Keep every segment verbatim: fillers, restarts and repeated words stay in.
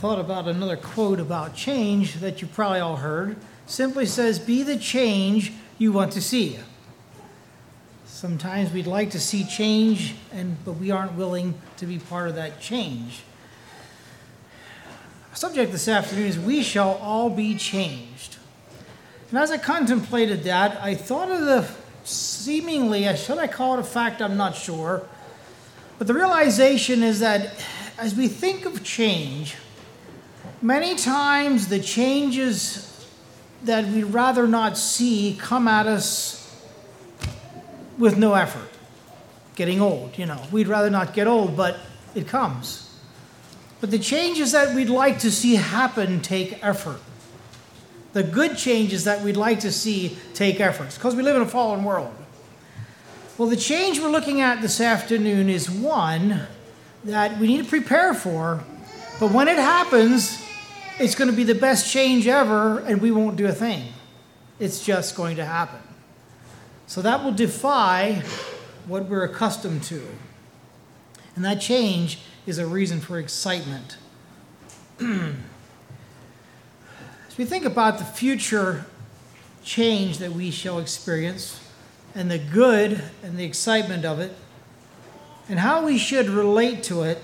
Thought about another quote about change that you probably all heard. Simply says, be the change you want to see. Sometimes we'd like to see change, and but we aren't willing to be part of that change. Our subject this afternoon is, we shall all be changed. And as I contemplated that, I thought of the seemingly, should I call it a fact, I'm not sure, but the realization is that as we think of change, many times the changes that we'd rather not see come at us with no effort. Getting old, you know. We'd rather not get old, but it comes. But the changes that we'd like to see happen take effort. The good changes that we'd like to see take efforts, because we live in a fallen world. Well, the change we're looking at this afternoon is one that we need to prepare for, but when it happens, it's going to be the best change ever, and we won't do a thing. It's just going to happen. So that will defy what we're accustomed to. And that change is a reason for excitement. As we think about the future change that we shall experience, and the good and the excitement of it, and how we should relate to it,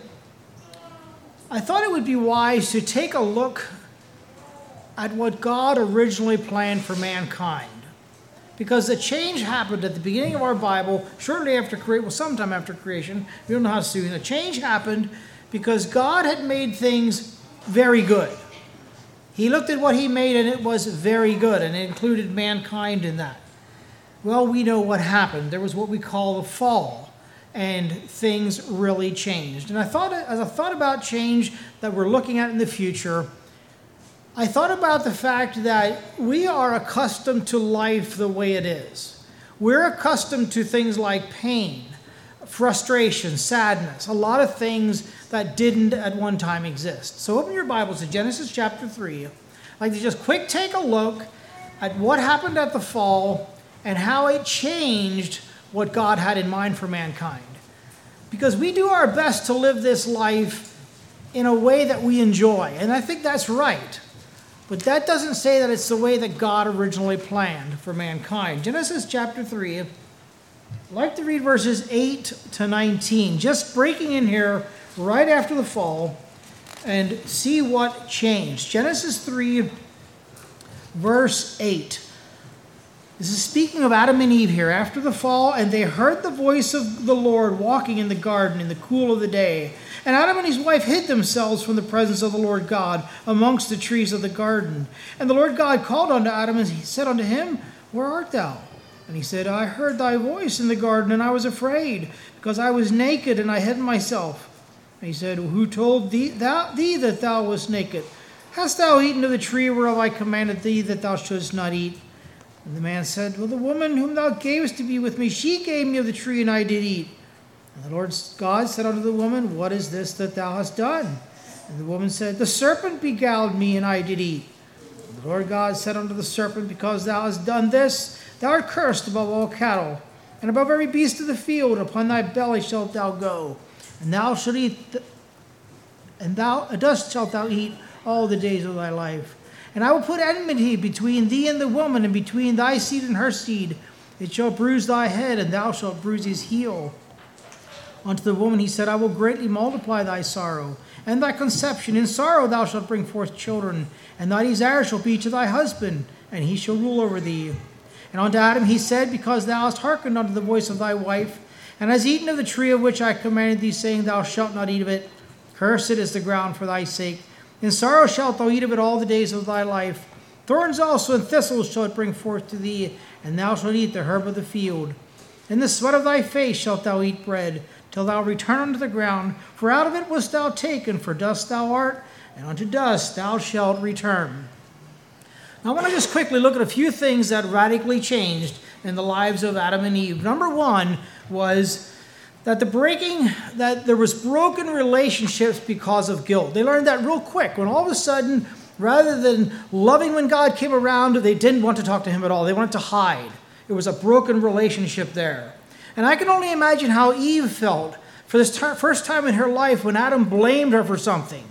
I thought it would be wise to take a look at what God originally planned for mankind. Because the change happened at the beginning of our Bible, shortly after creation, well, sometime after creation. We don't know how soon. The change happened because God had made things very good. He looked at what he made, and it was very good, and it included mankind in that. Well, we know what happened. There was what we call the fall. And things really changed. And I thought, as I thought about change that we're looking at in the future, I thought about the fact that we are accustomed to life the way it is. We're accustomed to things like pain, frustration, sadness, a lot of things that didn't at one time exist. So open your Bibles to Genesis chapter three. I'd like to just quick take a look at what happened at the fall and how it changed what God had in mind for mankind. Because we do our best to live this life in a way that we enjoy, and I think that's right. But that doesn't say that it's the way that God originally planned for mankind. Genesis chapter three, I'd like to read verses eight to nineteen, just breaking in here right after the fall, and see what changed. Genesis three, verse eight. This is speaking of Adam and Eve here. After the fall, and they heard the voice of the Lord walking in the garden in the cool of the day. And Adam and his wife hid themselves from the presence of the Lord God amongst the trees of the garden. And the Lord God called unto Adam, and he said unto him, Where art thou? And he said, I heard thy voice in the garden, and I was afraid, because I was naked, and I hid myself. And he said, Who told thee, thou, thee that thou wast naked? Hast thou eaten of the tree whereof I commanded thee that thou shouldest not eat? And the man said, Well, the woman whom thou gavest to be with me, she gave me of the tree, and I did eat. And the Lord God said unto the woman, What is this that thou hast done? And the woman said, The serpent beguiled me, and I did eat. And the Lord God said unto the serpent, Because thou hast done this, thou art cursed above all cattle, and above every beast of the field. Upon thy belly shalt thou go, and thou shalt eat, th- and thou dust shalt thou eat all the days of thy life. And I will put enmity between thee and the woman, and between thy seed and her seed. It shall bruise thy head, and thou shalt bruise his heel. Unto the woman he said, I will greatly multiply thy sorrow, and thy conception. In sorrow thou shalt bring forth children, and thy desire shall be to thy husband, and he shall rule over thee. And unto Adam he said, Because thou hast hearkened unto the voice of thy wife, and hast eaten of the tree of which I commanded thee, saying, Thou shalt not eat of it. Cursed is the ground for thy sake. In sorrow shalt thou eat of it all the days of thy life. Thorns also and thistles shall it bring forth to thee, and thou shalt eat the herb of the field. In the sweat of thy face shalt thou eat bread, till thou return unto the ground, for out of it wast thou taken, for dust thou art, and unto dust thou shalt return. Now I want to just quickly look at a few things that radically changed in the lives of Adam and Eve. Number one was that the breaking, that there was broken relationships because of guilt. They learned that real quick, when all of a sudden, rather than loving when God came around, they didn't want to talk to him at all. They wanted to hide. It was a broken relationship there. And I can only imagine how Eve felt for this ter- first time in her life when Adam blamed her for something.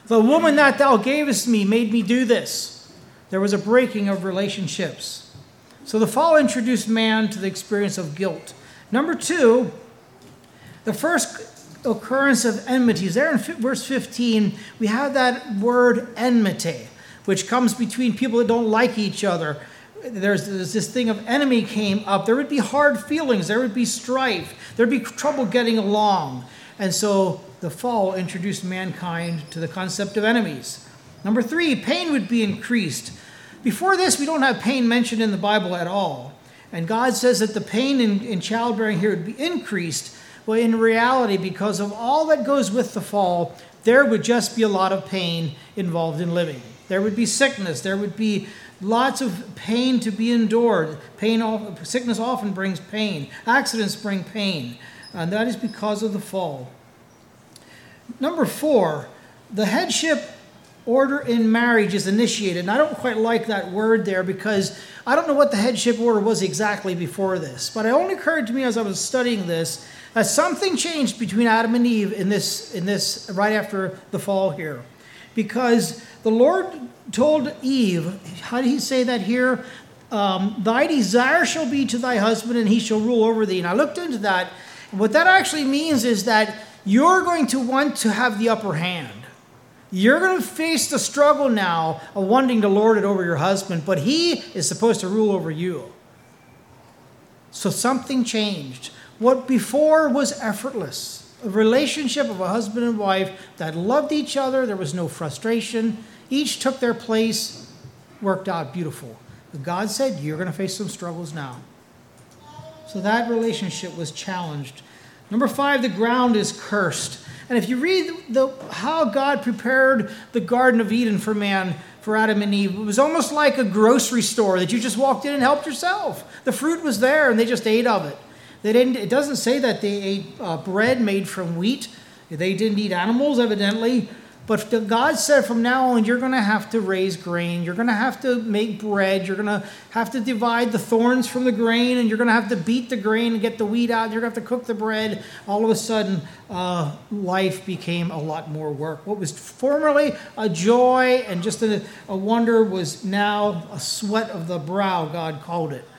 The woman that thou gavest me made me do this. There was a breaking of relationships. So the fall introduced man to the experience of guilt. Number two, the first occurrence of enmities. There in verse fifteen, we have that word enmity, which comes between people that don't like each other. There's, there's this thing of enemy came up. There would be hard feelings. There would be strife. There'd be trouble getting along. And so the fall introduced mankind to the concept of enemies. Number three, pain would be increased. Before this, we don't have pain mentioned in the Bible at all. And God says that the pain in, in childbearing here would be increased. Well, in reality, because of all that goes with the fall, there would just be a lot of pain involved in living. There would be sickness. There would be lots of pain to be endured. Pain, sickness often brings pain. Accidents bring pain. And that is because of the fall. Number four, the headship order in marriage is initiated. And I don't quite like that word there because I don't know what the headship order was exactly before this. But it only occurred to me as I was studying this that something changed between Adam and Eve in this, in this right after the fall here. Because the Lord told Eve, how did he say that here? Um, thy desire shall be to thy husband, and he shall rule over thee. And I looked into that. And what that actually means is that you're going to want to have the upper hand. You're going to face the struggle now of wanting to lord it over your husband, but he is supposed to rule over you. So something changed. What before was effortless. A relationship of a husband and wife that loved each other. There was no frustration. Each took their place. Worked out beautiful. But God said, you're going to face some struggles now. So that relationship was challenged. Number five, the ground is cursed. And if you read the, how God prepared the Garden of Eden for man, for Adam and Eve, it was almost like a grocery store that you just walked in and helped yourself. The fruit was there and they just ate of it. They didn't. It doesn't say that they ate uh, bread made from wheat. They didn't eat animals, evidently. But God said from now on, you're going to have to raise grain. You're going to have to make bread. You're going to have to divide the thorns from the grain. And you're going to have to beat the grain and get the wheat out. You're going to have to cook the bread. All of a sudden, uh, life became a lot more work. What was formerly a joy and just a, a wonder was now a sweat of the brow, God called it.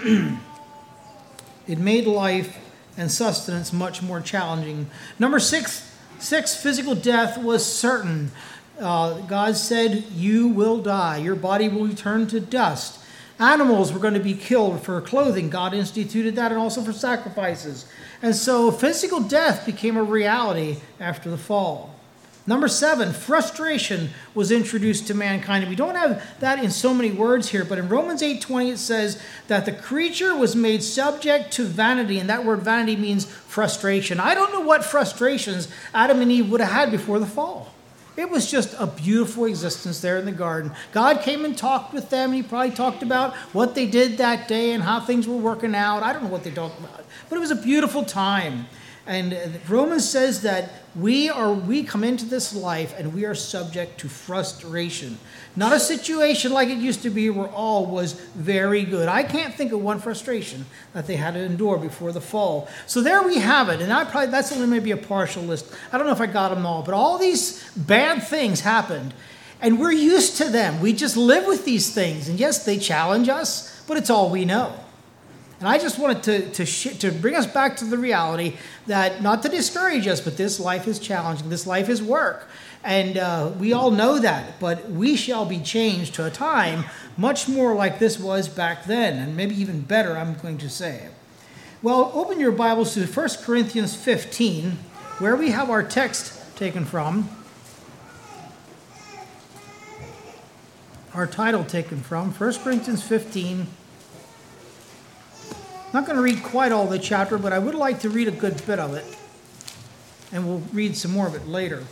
It made life and sustenance much more challenging. Number six, six physical death was certain. Uh, God said, you will die. Your body will return to dust. Animals were going to be killed for clothing. God instituted that, and also for sacrifices. And so physical death became a reality after the fall. Number seven, frustration was introduced to mankind. And we don't have that in so many words here, but in Romans eight twenty it says that the creature was made subject to vanity, and that word vanity means frustration. I don't know what frustrations Adam and Eve would have had before the fall. It was just a beautiful existence there in the garden. God came and talked with them. He probably talked about what they did that day and how things were working out. I don't know what they talked about, but it was a beautiful time. And Romans says that we are we come into this life and we are subject to frustration. Not a situation like it used to be where all was very good. I can't think of one frustration that they had to endure before the fall. So there we have it. And I probably that's only maybe a partial list. I don't know if I got them all, but all these bad things happened. And we're used to them. We just live with these things. And yes, they challenge us, but it's all we know. And I just wanted to to, sh- to bring us back to the reality that, not to discourage us, but this life is challenging. This life is work. And uh, we all know that. But we shall be changed to a time much more like this was back then. And maybe even better, I'm going to say. Well, open your Bibles to First Corinthians fifteen, where we have our text taken from. Our title taken from First Corinthians fifteen. I'm not going to read quite all the chapter, but I would like to read a good bit of it. And we'll read some more of it later.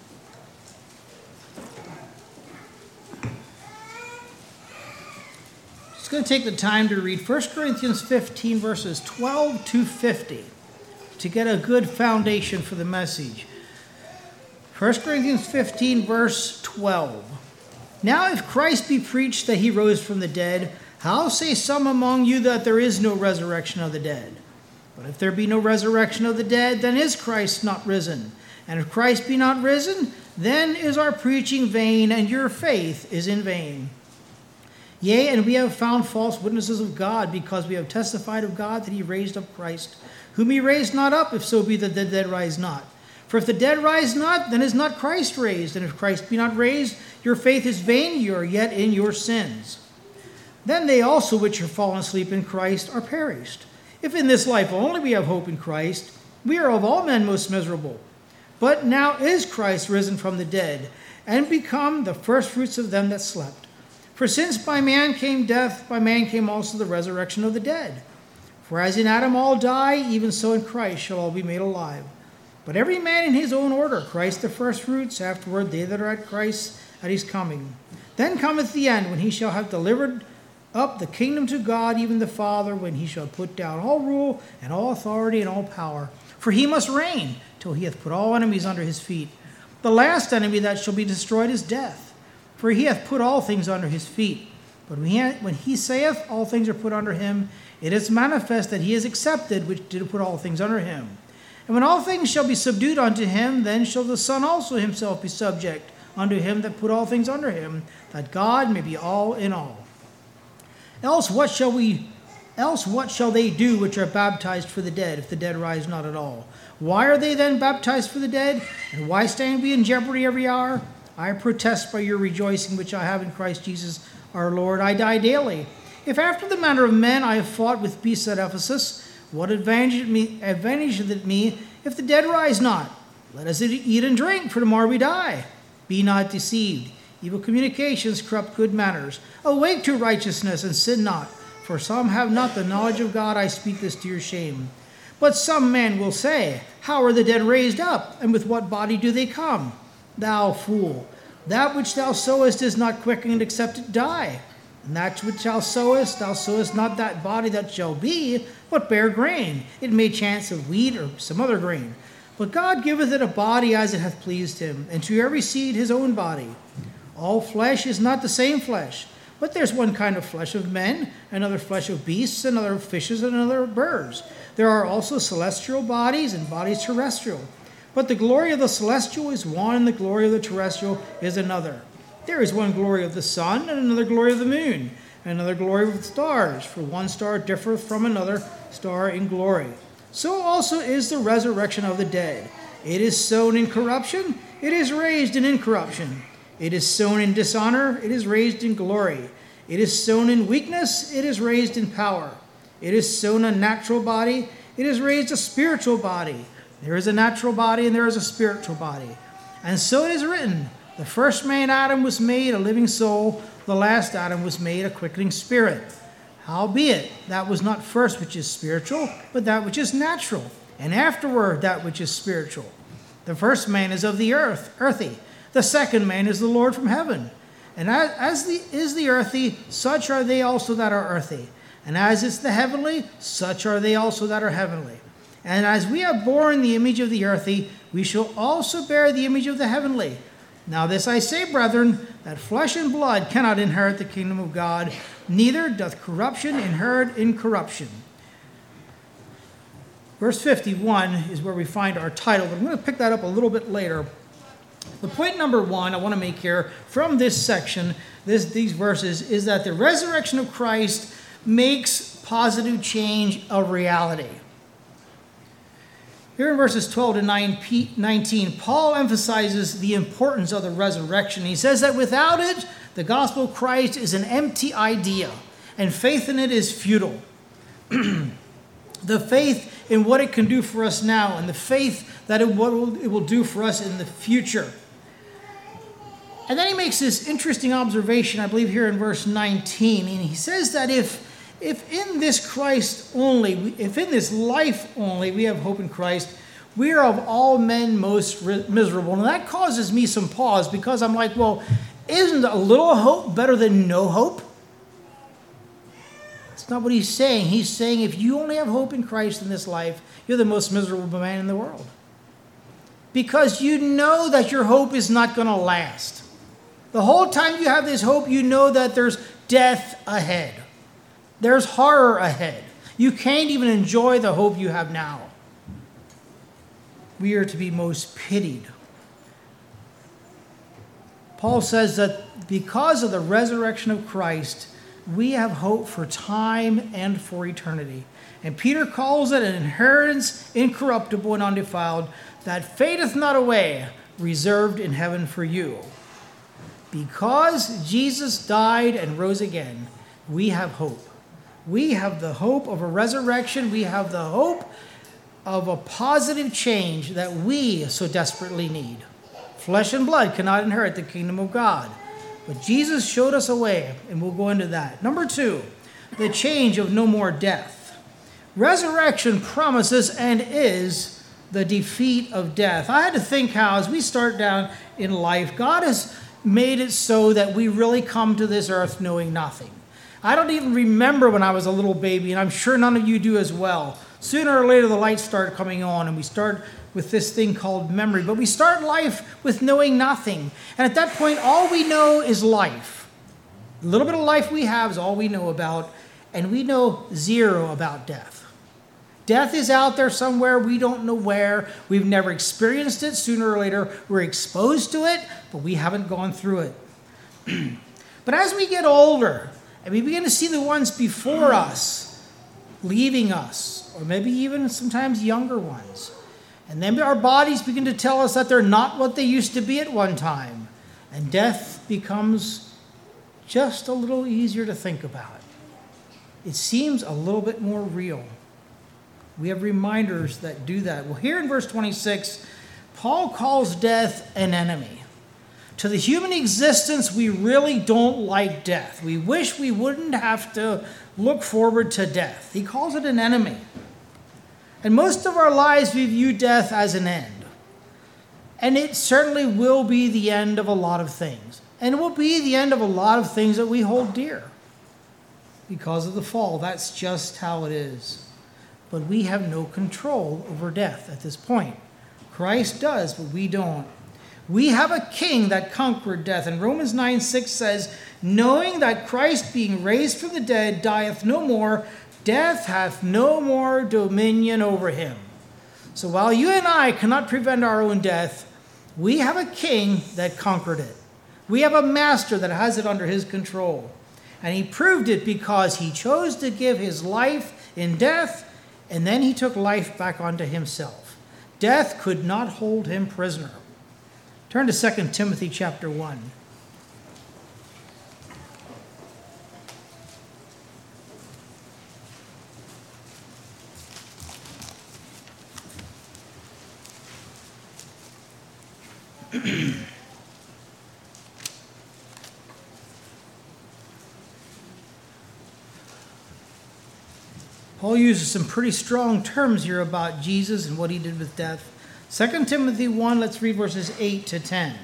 Just going to take the time to read First Corinthians fifteen, verses twelve to fifty, to get a good foundation for the message. First Corinthians fifteen, verse twelve. Now if Christ be preached that he rose from the dead, how say some among you that there is no resurrection of the dead? But if there be no resurrection of the dead, then is Christ not risen? And if Christ be not risen, then is our preaching vain, and your faith is in vain. Yea, and we have found false witnesses of God, because we have testified of God that he raised up Christ, whom he raised not up, if so be that the dead rise not. For if the dead rise not, then is not Christ raised. And if Christ be not raised, your faith is vain, you are yet in your sins. Then they also which are fallen asleep in Christ are perished. If in this life only we have hope in Christ, we are of all men most miserable. But now is Christ risen from the dead, and become the firstfruits of them that slept. For since by man came death, by man came also the resurrection of the dead. For as in Adam all die, even so in Christ shall all be made alive. But every man in his own order, Christ the firstfruits, afterward they that are at Christ at his coming. Then cometh the end, when he shall have delivered up the kingdom to God, even the Father, when he shall put down all rule and all authority and all power. For he must reign till he hath put all enemies under his feet. The last enemy that shall be destroyed is death. For he hath put all things under his feet. But when he, when he saith all things are put under him, it is manifest that he is accepted, which did put all things under him. And when all things shall be subdued unto him, then shall the Son also himself be subject unto him that put all things under him, that God may be all in all. Else what shall we else what shall they do which are baptized for the dead, if the dead rise not at all? Why are they then baptized for the dead? And why stand we in jeopardy every hour? I protest by your rejoicing which I have in Christ Jesus our Lord, I die daily. If after the manner of men I have fought with beasts at Ephesus, what advantage me advantageth it me if the dead rise not? Let us eat and drink, for tomorrow we die. Be not deceived. Evil communications corrupt good manners. Awake to righteousness, and sin not. For some have not the knowledge of God. I speak this to your shame. But some men will say, how are the dead raised up? And with what body do they come? Thou fool, that which thou sowest is not quickened except it die. And that which thou sowest, thou sowest not that body that shall be, but bare grain. It may chance of wheat or some other grain. But God giveth it a body as it hath pleased him, and to every seed his own body. All flesh is not the same flesh, but there's one kind of flesh of men, another flesh of beasts, another of fishes, and another of birds. There are also celestial bodies and bodies terrestrial. But the glory of the celestial is one, and the glory of the terrestrial is another. There is one glory of the sun, and another glory of the moon, and another glory of the stars, for one star differeth from another star in glory. So also is the resurrection of the dead. It is sown in corruption, it is raised in incorruption. It is sown in dishonor, it is raised in glory. It is sown in weakness, it is raised in power. It is sown a natural body, it is raised a spiritual body. There is a natural body and there is a spiritual body. And so it is written, the first man Adam was made a living soul, the last Adam was made a quickening spirit. Howbeit, that was not first which is spiritual, but that which is natural, and afterward that which is spiritual. The first man is of the earth, earthy. The second man is the Lord from heaven. And as, as the, is the earthy, such are they also that are earthy. And as is the heavenly, such are they also that are heavenly. And as we have borne the image of the earthy, we shall also bear the image of the heavenly. Now this I say, brethren, that flesh and blood cannot inherit the kingdom of God, neither doth corruption inherit incorruption. Verse fifty-one is where we find our title, but I'm going to pick that up a little bit later. The point number one I want to make here from this section, this, these verses, is that the resurrection of Christ makes positive change a reality. Here in verses twelve to nineteen, Paul emphasizes the importance of the resurrection. He says that without it, the gospel of Christ is an empty idea, and faith in it is futile. The faith in what it can do for us now, and the faith that it will, it will do for us in the future. And then he makes this interesting observation, I believe here in verse nineteen, and he says that if If in this Christ only, if in this life only we have hope in Christ, we are of all men most miserable. And that causes me some pause, because I'm like, well, isn't a little hope better than no hope? That's not what he's saying. He's saying if you only have hope in Christ in this life, you're the most miserable man in the world. Because you know that your hope is not going to last. The whole time you have this hope, you know that there's death ahead. There's horror ahead. You can't even enjoy the hope you have now. We are to be most pitied. Paul says that because of the resurrection of Christ, we have hope for time and for eternity. And Peter calls it an inheritance incorruptible and undefiled, that fadeth not away, reserved in heaven for you. Because Jesus died and rose again, we have hope. We have the hope of a resurrection. We have the hope of a positive change that we so desperately need. Flesh and blood cannot inherit the kingdom of God. But Jesus showed us a way, and we'll go into that. Number two, the change of no more death. Resurrection promises and is the defeat of death. I had to think how, as we start down in life, God has made it so that we really come to this earth knowing nothing. I don't even remember when I was a little baby, and I'm sure none of you do as well. Sooner or later, the lights start coming on, and we start with this thing called memory. But we start life with knowing nothing. And at that point, all we know is life. A little bit of life we have is all we know about, and we know zero about death. Death is out there somewhere. We don't know where. We've never experienced it. Sooner or later, we're exposed to it, but we haven't gone through it. But as we get older, and we begin to see the ones before us leaving us, or maybe even sometimes younger ones, and then our bodies begin to tell us that they're not what they used to be at one time, and death becomes just a little easier to think about. It seems a little bit more real. We have reminders that do that. Well, here in verse twenty-six, Paul calls death an enemy. To the human existence, we really don't like death. We wish we wouldn't have to look forward to death. He calls it an enemy. And most of our lives, we view death as an end. And it certainly will be the end of a lot of things. And it will be the end of a lot of things that we hold dear. Because of the fall, that's just how it is. But we have no control over death at this point. Christ does, but we don't. We have a king that conquered death. And Romans nine six says, knowing that Christ being raised from the dead dieth no more, death hath no more dominion over him. So while you and I cannot prevent our own death, we have a king that conquered it. We have a master that has it under his control. And he proved it because he chose to give his life in death, and then he took life back onto himself. Death could not hold him prisoner. Turn to Second Timothy chapter one. Paul uses some pretty strong terms here about Jesus and what he did with death. Second Timothy one, let's read verses eight to ten.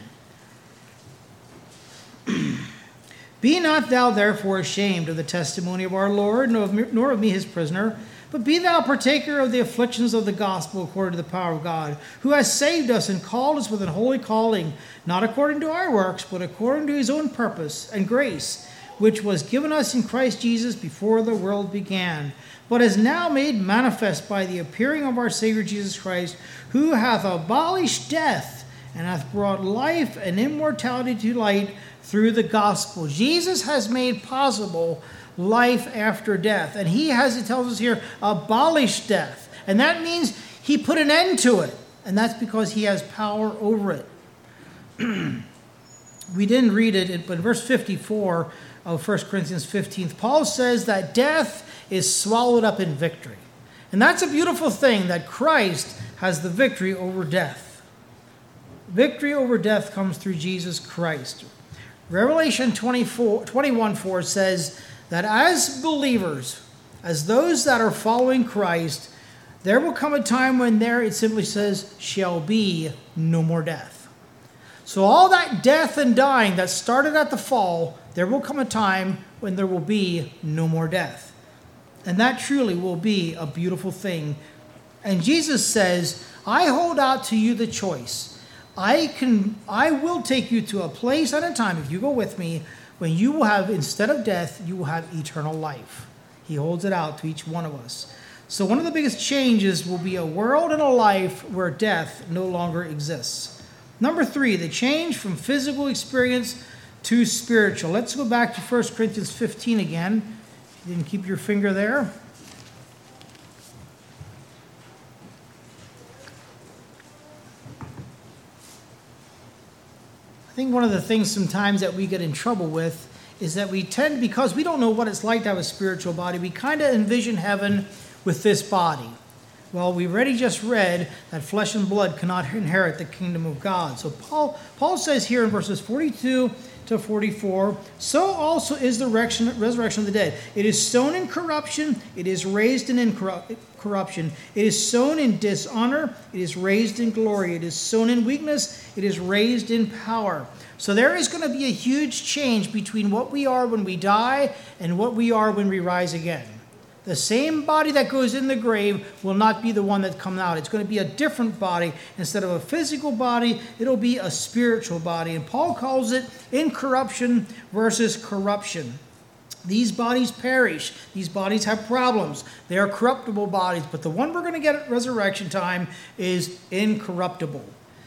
Be not thou therefore ashamed of the testimony of our Lord, nor of me his prisoner, but be thou partaker of the afflictions of the gospel according to the power of God, who has saved us and called us with an holy calling, not according to our works, but according to his own purpose and grace, which was given us in Christ Jesus before the world began, but is now made manifest by the appearing of our Savior Jesus Christ, who hath abolished death and hath brought life and immortality to light through the gospel. Jesus has made possible life after death. And he has, it tells us here, abolished death. And that means he put an end to it. And that's because he has power over it. We didn't read it, but in verse fifty-four of First Corinthians fifteen, Paul says that death is swallowed up in victory. And that's a beautiful thing, that Christ has the victory over death. Victory over death comes through Jesus Christ. Revelation twenty-four, twenty-one four says that as believers, as those that are following Christ, there will come a time when there, it simply says, shall be no more death. So all that death and dying that started at the fall, there will come a time when there will be no more death. And that truly will be a beautiful thing. And Jesus says, I hold out to you the choice. I can, I will take you to a place and a time, if you go with me, when you will have, instead of death, you will have eternal life. He holds it out to each one of us. So one of the biggest changes will be a world and a life where death no longer exists. Number three, the change from physical experience to spiritual. Let's go back to First Corinthians fifteen again. You didn't keep your finger there. I think one of the things sometimes that we get in trouble with is that we tend, because we don't know what it's like to have a spiritual body, we kind of envision heaven with this body. Well, we already just read that flesh and blood cannot inherit the kingdom of God. So Paul, Paul says here in verses forty-two to forty-four, so also is the resurrection of the dead. It is sown in corruption, it is raised in incorruption. It is sown in dishonor, it is raised in glory. It is sown in weakness, it is raised in power. So there is going to be a huge change between what we are when we die and what we are when we rise again. The same body that goes in the grave will not be the one that comes out. It's going to be a different body. Instead of a physical body, it'll be a spiritual body. And Paul calls it incorruption versus corruption. These bodies perish. These bodies have problems. They are corruptible bodies. But the one we're going to get at resurrection time is incorruptible.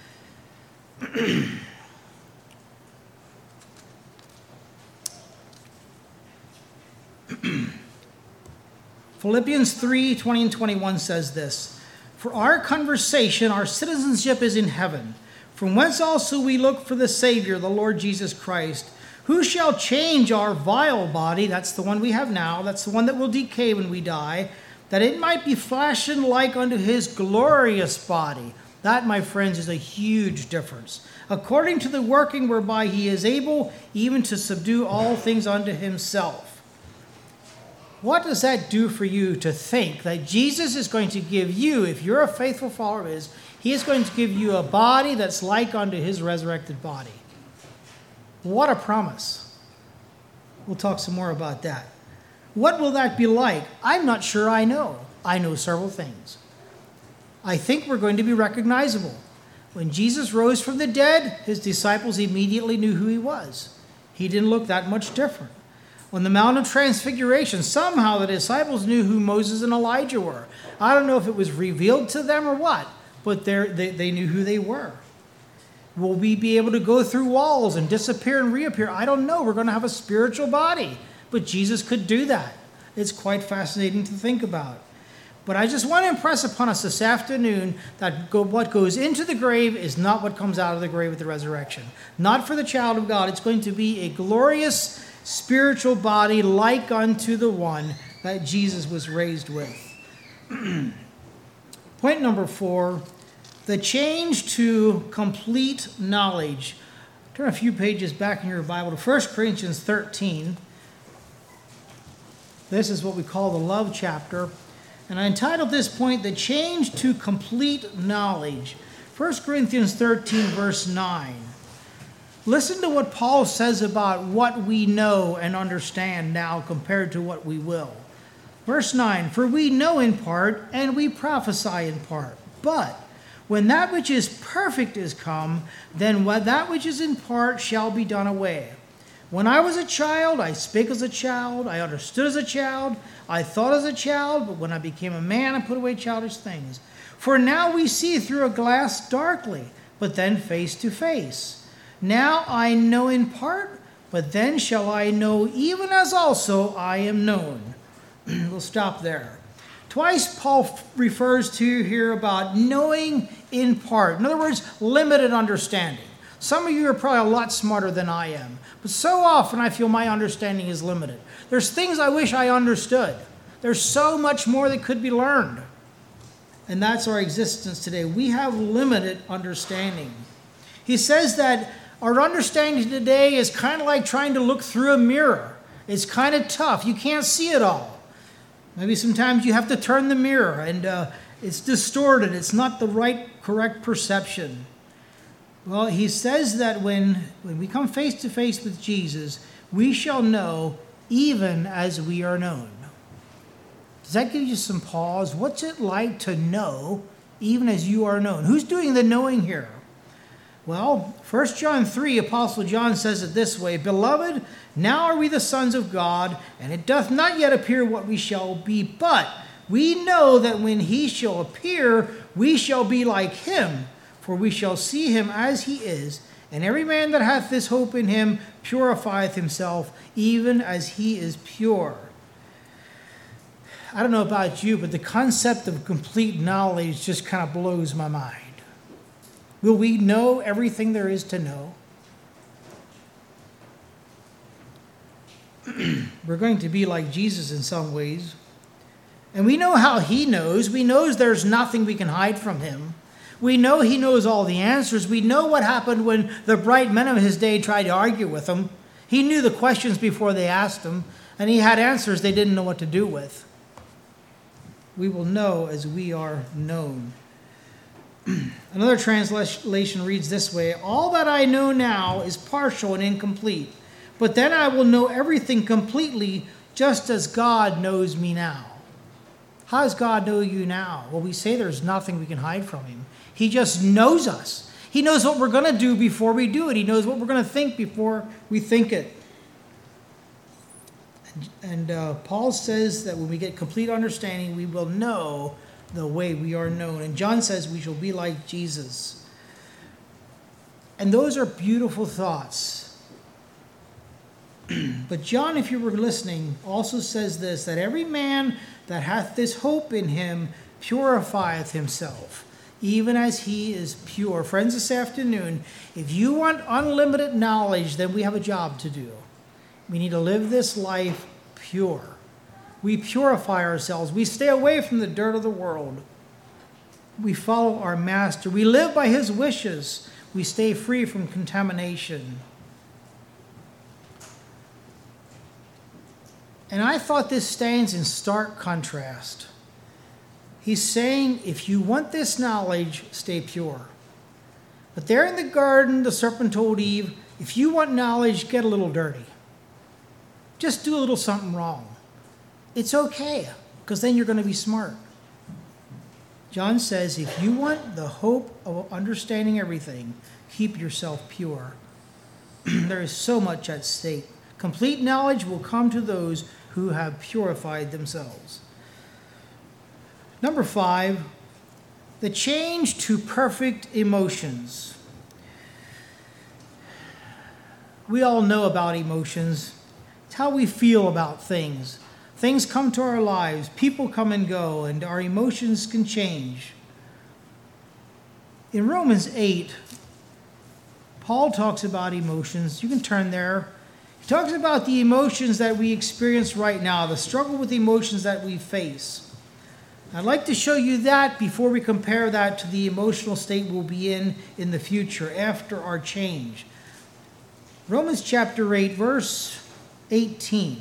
Philippians three, twenty and twenty-one says this, "For our conversation, our citizenship is in heaven, from whence also we look for the Savior, the Lord Jesus Christ, who shall change our vile body," that's the one we have now, that's the one that will decay when we die, "that it might be fashioned like unto his glorious body." That, my friends, is a huge difference. "According to the working whereby he is able even to subdue all things unto himself." What does that do for you to think that Jesus is going to give you, if you're a faithful follower of his, he is going to give you a body that's like unto his resurrected body? What a promise. We'll talk some more about that. What will that be like? I'm not sure I know. I know several things. I think we're going to be recognizable. When Jesus rose from the dead, his disciples immediately knew who he was. He didn't look that much different. On the Mount of Transfiguration, somehow the disciples knew who Moses and Elijah were. I don't know if it was revealed to them or what, but they, they knew who they were. Will we be able to go through walls and disappear and reappear? I don't know. We're going to have a spiritual body, but Jesus could do that. It's quite fascinating to think about. But I just want to impress upon us this afternoon that go, what goes into the grave is not what comes out of the grave at the resurrection. Not for the child of God. It's going to be a glorious spiritual body like unto the one that Jesus was raised with. Point number four, the change to complete knowledge. Turn a few pages back in your Bible to First Corinthians thirteen. This is what we call the love chapter. And I entitled this point, The Change to Complete Knowledge. First Corinthians thirteen, verse nine. Listen to what Paul says about what we know and understand now compared to what we will. Verse nine, "For we know in part, and we prophesy in part. But when that which is perfect is come, then that which is in part shall be done away. When I was a child, I spake as a child, I understood as a child, I thought as a child, but when I became a man, I put away childish things. For now we see through a glass darkly, but then face to face. Now I know in part, but then shall I know even as also I am known." We'll stop there. Twice Paul refers to here about knowing in part. In other words, limited understanding. Some of you are probably a lot smarter than I am, but so often I feel my understanding is limited. There's things I wish I understood. There's so much more that could be learned. And that's our existence today. We have limited understanding. He says that our understanding today is kind of like trying to look through a mirror. It's kind of tough. You can't see it all. Maybe sometimes you have to turn the mirror and uh, it's distorted. It's not the right, correct perception. Well, he says that when, when we come face to face with Jesus, we shall know even as we are known. Does that give you some pause? What's it like to know even as you are known? Who's doing the knowing here? Well, First John three, Apostle John says it this way, "Beloved, now are we the sons of God, and it doth not yet appear what we shall be, but we know that when he shall appear, we shall be like him, For we shall see him as he is, and every man that hath this hope in him purifieth himself, even as he is pure. I don't know about you, but the concept of complete knowledge just kind of blows my mind. Will we know everything there is to know? We're going to be like Jesus in some ways. And we know how he knows. We know there's nothing we can hide from him. We know he knows all the answers. We know what happened when the bright men of his day tried to argue with him. He knew the questions before they asked him, and he had answers they didn't know what to do with. We will know as we are known. Another translation reads this way: all that I know now is partial and incomplete, but then I will know everything completely, just as God knows me now. How does God know you now? Well, we say there's nothing we can hide from him. He just knows us. He knows what we're going to do before we do it. He knows what we're going to think before we think it. And uh, Paul says that when we get complete understanding, we will know the way we are known. And John says we shall be like Jesus. And those are beautiful thoughts. But John, if you were listening, also says this, that every man that hath this hope in him purifieth himself, even as he is pure. Friends, this afternoon, if you want unlimited knowledge, then we have a job to do. We need to live this life pure. We purify ourselves. We stay away from the dirt of the world. We follow our master. We live by his wishes. We stay free from contamination. And I thought this stands in stark contrast. He's saying, if you want this knowledge, stay pure. But there in the garden, the serpent told Eve, if you want knowledge, get a little dirty. Just do a little something wrong. It's okay, because then you're going to be smart. John says, if you want the hope of understanding everything, keep yourself pure. There is so much at stake. Complete knowledge will come to those who have purified themselves. Number five, the change to perfect emotions. We all know about emotions. It's how we feel about things. Things come to our lives, people come and go, and our emotions can change. In Romans eight, Paul talks about emotions. You can turn there. He talks about the emotions that we experience right now, the struggle with the emotions that we face. I'd like to show you that before we compare that to the emotional state we'll be in in the future after our change. Romans chapter eight, verse eighteen.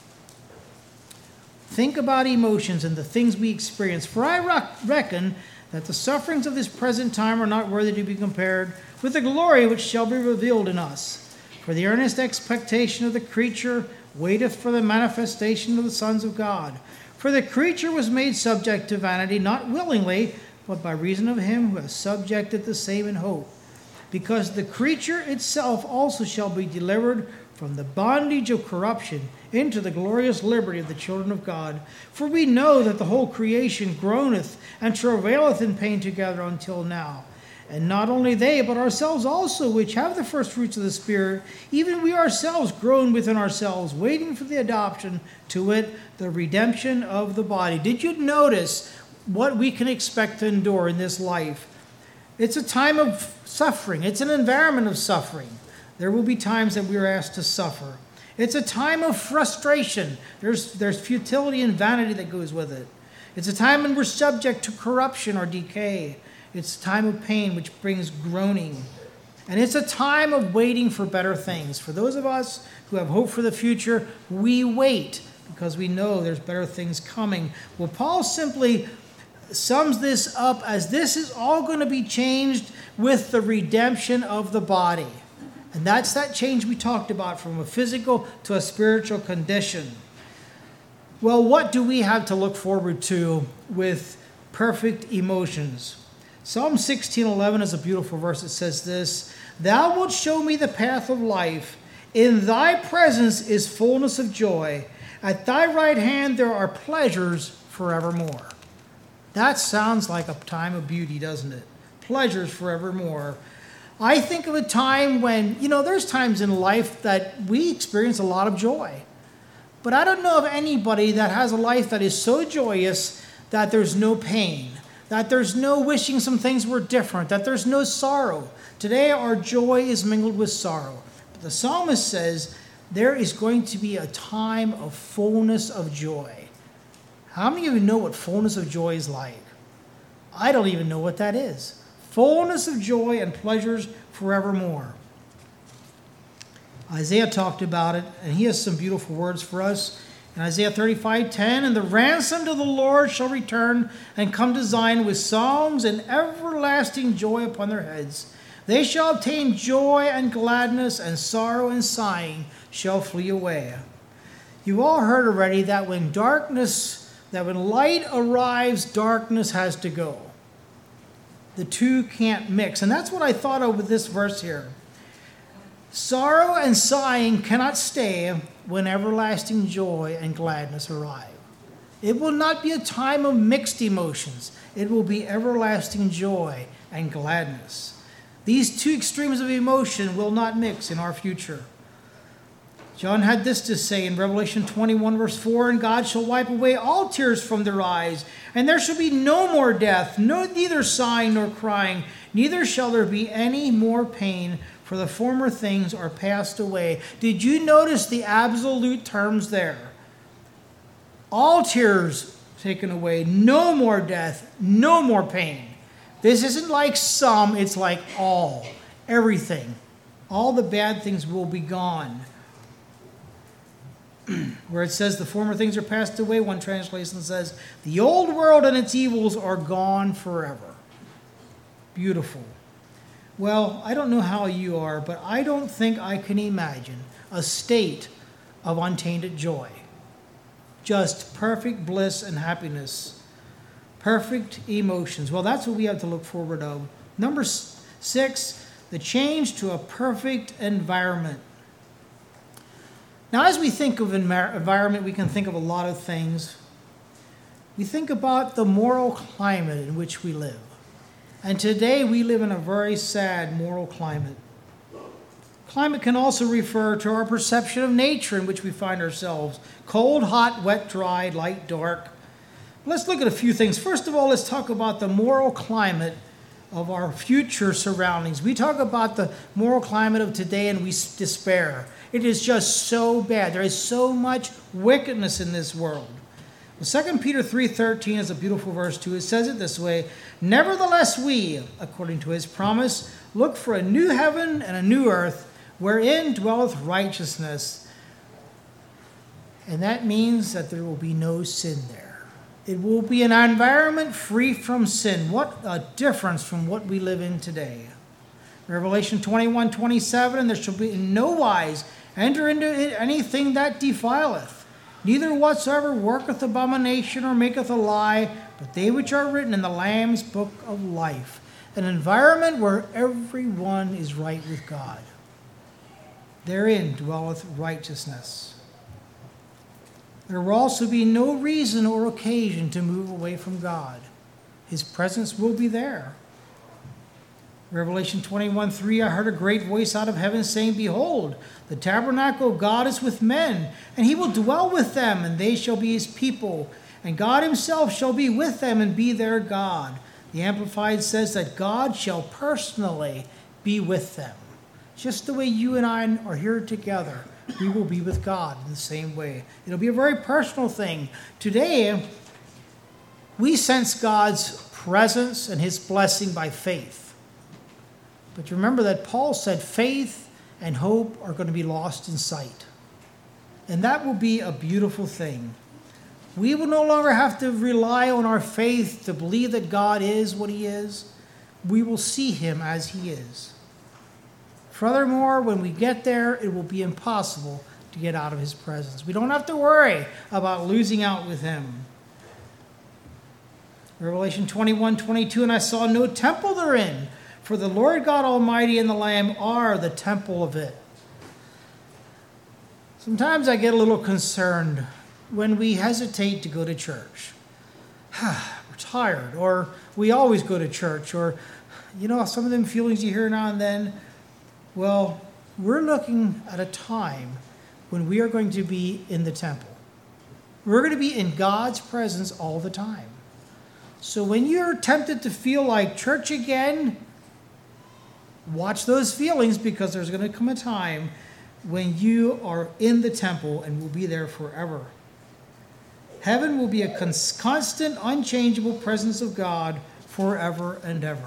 Think about emotions and the things we experience. For I reckon that the sufferings of this present time are not worthy to be compared with the glory which shall be revealed in us. For the earnest expectation of the creature waiteth for the manifestation of the sons of God. For the creature was made subject to vanity, not willingly, but by reason of him who has subjected the same in hope. Because the creature itself also shall be delivered from the bondage of corruption into the glorious liberty of the children of God. For we know that the whole creation groaneth and travaileth in pain together until now. And not only they, but ourselves also, which have the first fruits of the Spirit, even we ourselves groan within ourselves, waiting for the adoption, to wit, the redemption of the body. Did you notice what we can expect to endure in this life? It's a time of suffering. It's an environment of suffering. There will be times that we are asked to suffer. It's a time of frustration. There's, there's futility and vanity that goes with it. It's a time when we're subject to corruption or decay. It's a time of pain which brings groaning. And it's a time of waiting for better things. For those of us who have hope for the future, we wait because we know there's better things coming. Well, Paul simply sums this up as this is all going to be changed with the redemption of the body. And that's that change we talked about, from a physical to a spiritual condition. Well, what do we have to look forward to with perfect emotions? Psalm sixteen eleven is a beautiful verse. It says this: Thou wilt show me the path of life. In thy presence is fullness of joy. At thy right hand there are pleasures forevermore. That sounds like a time of beauty, doesn't it? pleasures forevermore. I think of a time when, you know, there's times in life that we experience a lot of joy. But I don't know of anybody that has a life that is so joyous that there's no pain, that there's no wishing some things were different, that there's no sorrow. Today our joy is mingled with sorrow. But the psalmist says there is going to be a time of fullness of joy. How many of you know what fullness of joy is like? I don't even know what that is. Fullness of joy and pleasures forevermore. Isaiah talked about it, and he has some beautiful words for us. In Isaiah thirty-five ten, and the ransomed of the Lord shall return and come to Zion with songs and everlasting joy upon their heads. They shall obtain joy and gladness, and sorrow and sighing shall flee away. You've all heard already that when darkness, that when light arrives, darkness has to go. The two can't mix. And that's what I thought of with this verse here. Sorrow and sighing cannot stay when everlasting joy and gladness arrive. It will not be a time of mixed emotions. It will be everlasting joy and gladness. These two extremes of emotion will not mix in our future. John had this to say in Revelation twenty-one, verse four, and God shall wipe away all tears from their eyes, and there shall be no more death, no, neither sighing nor crying, neither shall there be any more pain, for the former things are passed away. Did you notice the absolute terms there? All tears taken away, no more death, no more pain. This isn't like some, it's like all, everything. All the bad things will be gone. Where it says the former things are passed away, one translation says, the old world and its evils are gone forever. Beautiful. Well, I don't know how you are, but I don't think I can imagine a state of untainted joy. Just perfect bliss and happiness. Perfect emotions. Well, that's what we have to look forward to. Number six, the change to a perfect environment. Now, as we think of environment, we can think of a lot of things. We think about the moral climate in which we live. And today we live in a very sad moral climate. Climate can also refer to our perception of nature in which we find ourselves. Cold, hot, wet, dry, light, dark. Let's look at a few things. First of all, let's talk about the moral climate of our future surroundings. We talk about the moral climate of today and we despair. It is just so bad. There is so much wickedness in this world. Well, Second Peter three thirteen is a beautiful verse too. It says it this way, nevertheless we, according to his promise, look for a new heaven and a new earth, wherein dwelleth righteousness. And that means that there will be no sin there. It will be an environment free from sin. What a difference from what we live in today. Revelation twenty-one twenty-seven, and there shall be in no wise enter into it anything that defileth, neither whatsoever worketh abomination or maketh a lie, but they which are written in the Lamb's book of life. An environment where everyone is right with God. Therein dwelleth righteousness. There will also be no reason or occasion to move away from God. His presence will be there. Revelation twenty-one three, I heard a great voice out of heaven saying, behold, the tabernacle of God is with men, and he will dwell with them, and they shall be his people. And God himself shall be with them and be their God. The Amplified says that God shall personally be with them. Just the way you and I are here together, we will be with God in the same way. It'll be a very personal thing. Today, we sense God's presence and his blessing by faith. But remember that Paul said faith and hope are going to be lost in sight. And that will be a beautiful thing. We will no longer have to rely on our faith to believe that God is what he is. We will see him as he is. Furthermore, when we get there, it will be impossible to get out of his presence. We don't have to worry about losing out with him. Revelation twenty-one twenty-two, and I saw no temple therein, for the Lord God Almighty and the Lamb are the temple of it. Sometimes I get a little concerned when we hesitate to go to church. We're tired, or we always go to church, or You know, some of them feelings you hear now and then. Well, we're looking at a time when we are going to be in the temple. We're going to be in God's presence all the time. So when you're tempted to feel like church again, watch those feelings, because there's going to come a time when you are in the temple and will be there forever. Heaven will be a constant, unchangeable presence of God forever and ever.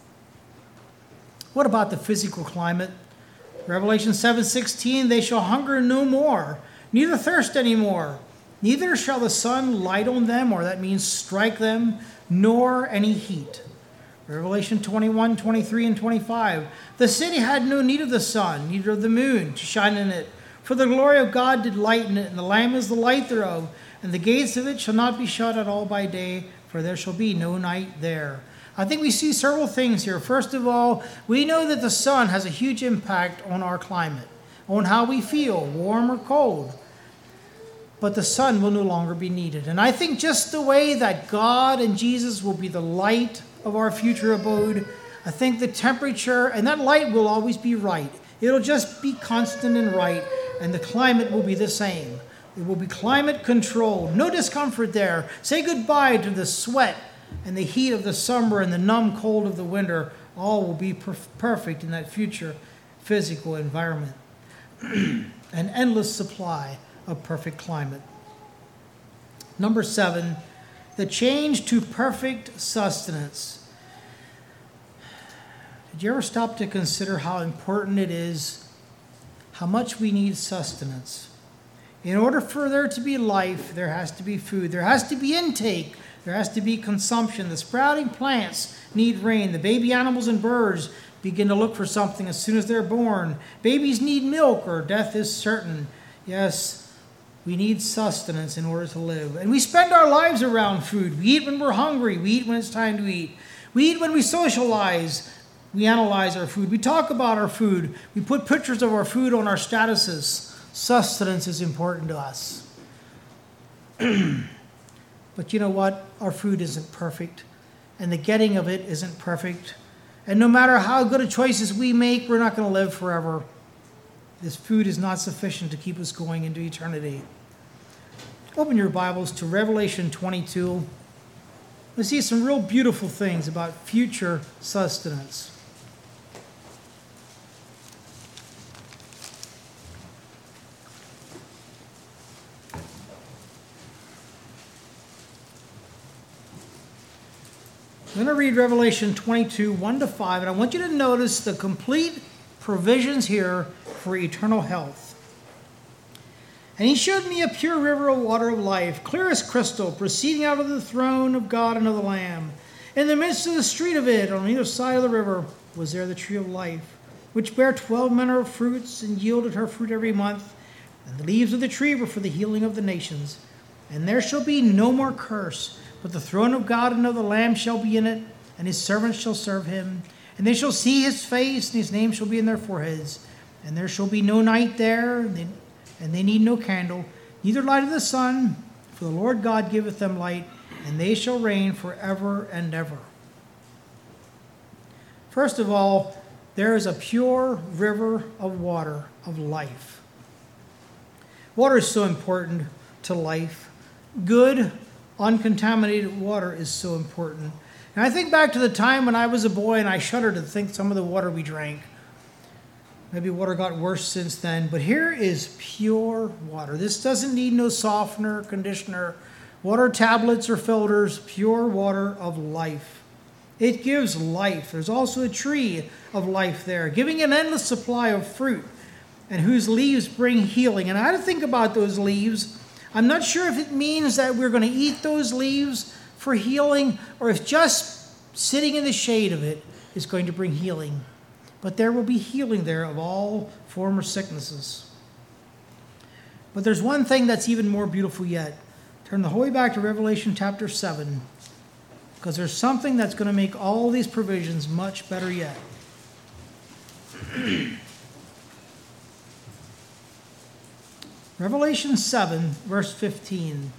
What about the physical climate? Revelation seven sixteen, they shall hunger no more, neither thirst any more. Neither shall the sun light on them, or that means strike them, nor any heat. Revelation twenty-one, twenty-three, and twenty-five. The city had no need of the sun, neither of the moon, to shine in it. For the glory of God did lighten it, and the Lamb is the light thereof. And the gates of it shall not be shut at all by day, for there shall be no night there. I think we see several things here. First of all, we know that the sun has a huge impact on our climate, on how we feel, warm or cold. But the sun will no longer be needed. And I think just the way that God and Jesus will be the light of our future abode, I think the temperature and that light will always be right. It'll just be constant and right, and the climate will be the same. It will be climate controlled. No discomfort there. Say goodbye to the sweat and the heat of the summer and the numb cold of the winter. All will be per- perfect in that future physical environment. An endless supply of perfect climate. Number seven, the change to perfect sustenance. Did you ever stop to consider how important it is, how much we need sustenance? In order for there to be life, there has to be food. There has to be intake. There has to be consumption. The sprouting plants need rain. The baby animals and birds begin to look for something as soon as they're born. Babies need milk, or death is certain. Yes, we need sustenance in order to live. And we spend our lives around food. We eat when we're hungry. We eat when it's time to eat. We eat when we socialize. We analyze our food. We talk about our food. We put pictures of our food on our statuses. Sustenance is important to us. But you know what? Our food isn't perfect, and the getting of it isn't perfect. And no matter how good a choices we make, we're not going to live forever. This food is not sufficient to keep us going into eternity. Open your Bibles to Revelation twenty-two. Let's see some real beautiful things about future sustenance. I'm going to read Revelation twenty-two, one to five, and I want you to notice the complete provisions here for eternal health. And he showed me a pure river of water of life, clear as crystal, proceeding out of the throne of God and of the Lamb. In the midst of the street of it, on either side of the river, was there the tree of life, which bare twelve manner of fruits, and yielded her fruit every month. And the leaves of the tree were for the healing of the nations. And there shall be no more curse, but the throne of God and of the Lamb shall be in it, and his servants shall serve him. And they shall see his face, and his name shall be in their foreheads. And there shall be no night there, and they, and they need no candle, neither light of the sun, for the Lord God giveth them light, and they shall reign forever and ever. First of all, there is a pure river of water of life. Water is so important to life. Good, uncontaminated water is so important. And I think back to the time when I was a boy, and I shudder to think some of the water we drank. Maybe water got worse since then, but here is pure water. This doesn't need no softener, conditioner, water tablets or filters, pure water of life. It gives life. There's also a tree of life there, giving an endless supply of fruit, and whose leaves bring healing. And I had to think about those leaves. I'm not sure if it means that we're going to eat those leaves for healing, or if just sitting in the shade of it is going to bring healing. But there will be healing there of all former sicknesses. But there's one thing that's even more beautiful yet. Turn the whole way back to Revelation chapter seven, because there's something that's going to make all these provisions much better yet. Revelation seven, verse fifteen.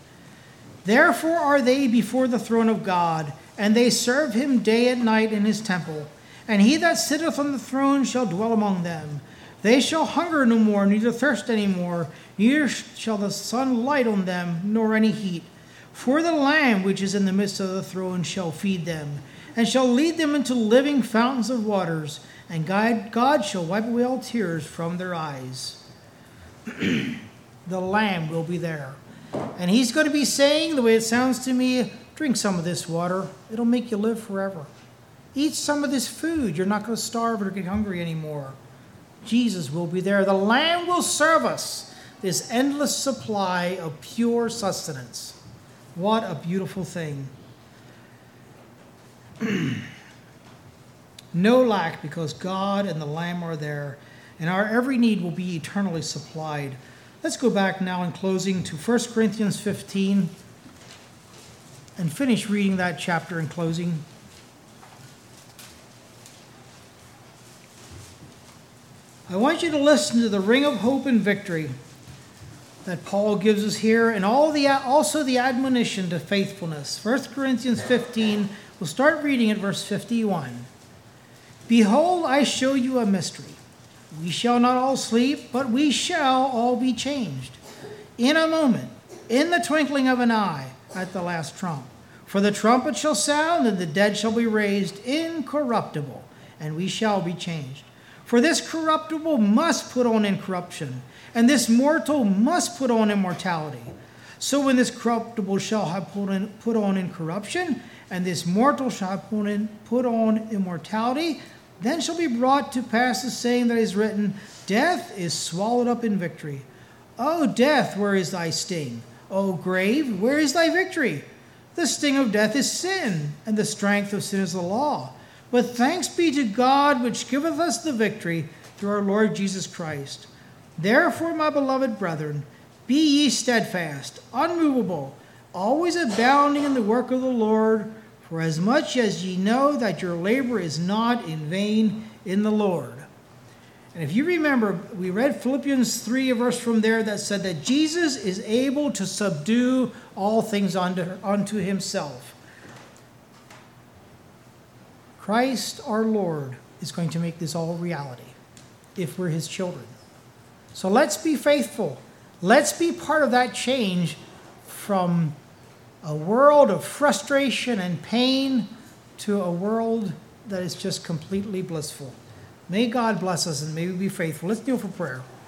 Therefore are they before the throne of God, and they serve him day and night in his temple. and he that sitteth on the throne shall dwell among them. They shall hunger no more, neither thirst any more, neither shall the sun light on them, nor any heat. For the Lamb which is in the midst of the throne shall feed them, and shall lead them into living fountains of waters, and God, God shall wipe away all tears from their eyes. The Lamb will be there. And he's going to be saying, the way it sounds to me, drink some of this water. It'll make you live forever. Eat some of this food. You're not going to starve or get hungry anymore. Jesus will be there. The Lamb will serve us this endless supply of pure sustenance. What a beautiful thing. No lack, because God and the Lamb are there, and our every need will be eternally supplied. Let's go back now in closing to First Corinthians fifteen and finish reading that chapter in closing. I want you to listen to the ring of hope and victory that Paul gives us here, and all the also the admonition to faithfulness. First Corinthians fifteen, we'll start reading at verse fifty-one. Behold, I show you a mystery. We shall not all sleep, but we shall all be changed. In a moment, in the twinkling of an eye, at the last trump. For the trumpet shall sound, and the dead shall be raised incorruptible, and we shall be changed. For this corruptible must put on incorruption, and this mortal must put on immortality. So when this corruptible shall have put on, put on incorruption, and this mortal shall have put, in, put on immortality, then shall be brought to pass the saying that is written, Death is swallowed up in victory. O death, where is thy sting? O grave, where is thy victory? The sting of death is sin, and the strength of sin is the law. But thanks be to God, which giveth us the victory through our Lord Jesus Christ. Therefore, my beloved brethren, be ye steadfast, unmovable, always abounding in the work of the Lord, for as much as ye know that your labor is not in vain in the Lord. And if you remember, we read Philippians three, a verse from there that said that Jesus is able to subdue all things unto, unto himself. Christ our Lord is going to make this all reality if we're his children. So let's be faithful. Let's be part of that change from a world of frustration and pain to a world that is just completely blissful. May God bless us and may we be faithful. Let's kneel for prayer.